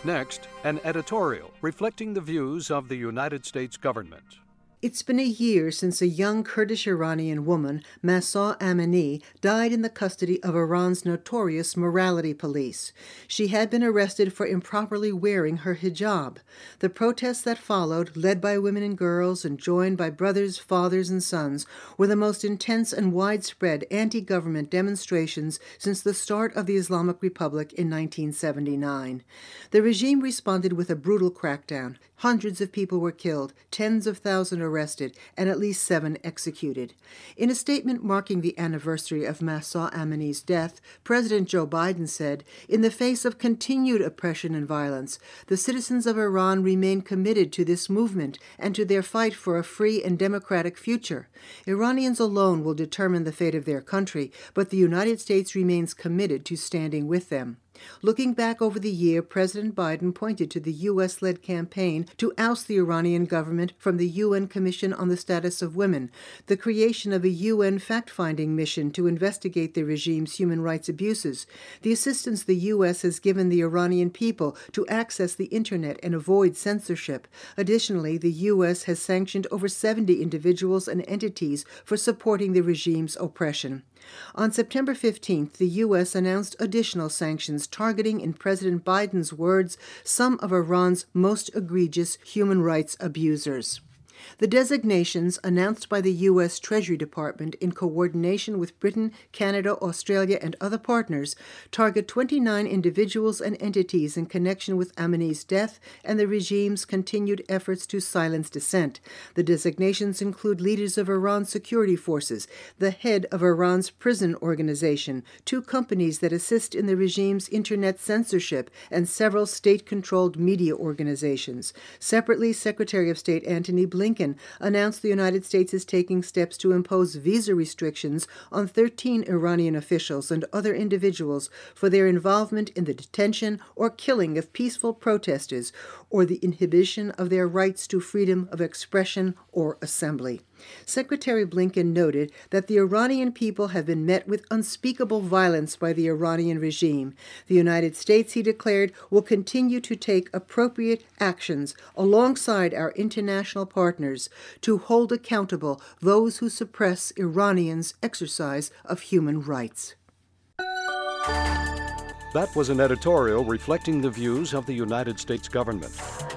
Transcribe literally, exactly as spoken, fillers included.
Next, an editorial reflecting the views of the United States government. It's been a year since a young Kurdish-Iranian woman, Mahsa Amini, died in the custody of Iran's notorious morality police. She had been arrested for improperly wearing her hijab. The protests that followed, led by women and girls and joined by brothers, fathers, and sons, were the most intense and widespread anti-government demonstrations since the start of the Islamic Republic in nineteen seventy-nine. The regime responded with a brutal crackdown. Hundreds of people were killed, tens of thousands arrested, and at least seven executed. In a statement marking the anniversary of Mahsa Amini's death, President Joe Biden said, "In the face of continued oppression and violence, the citizens of Iran remain committed to this movement and to their fight for a free and democratic future. Iranians alone will determine the fate of their country, but the United States remains committed to standing with them." Looking back over the year, President Biden pointed to the U S-led campaign to oust the Iranian government from the U N Commission on the Status of Women, the creation of a U N fact-finding mission to investigate the regime's human rights abuses, the assistance the U S has given the Iranian people to access the Internet and avoid censorship. Additionally, the U S has sanctioned over seventy individuals and entities for supporting the regime's oppression. On September fifteenth, the U S announced additional sanctions targeting, in President Biden's words, some of Iran's most egregious human rights abusers. The designations, announced by the U S Treasury Department in coordination with Britain, Canada, Australia, and other partners, target twenty-nine individuals and entities in connection with Amini's death and the regime's continued efforts to silence dissent. The designations include leaders of Iran's security forces, the head of Iran's prison organization, two companies that assist in the regime's internet censorship, and several state-controlled media organizations. Separately, Secretary of State Antony Blinken announced the United States is taking steps to impose visa restrictions on thirteen Iranian officials and other individuals for their involvement in the detention or killing of peaceful protesters or the inhibition of their rights to freedom of expression or assembly. Secretary Blinken noted that the Iranian people have been met with unspeakable violence by the Iranian regime. The United States, he declared, will continue to take appropriate actions alongside our international partners to hold accountable those who suppress Iranians' exercise of human rights. That was an editorial reflecting the views of the United States government.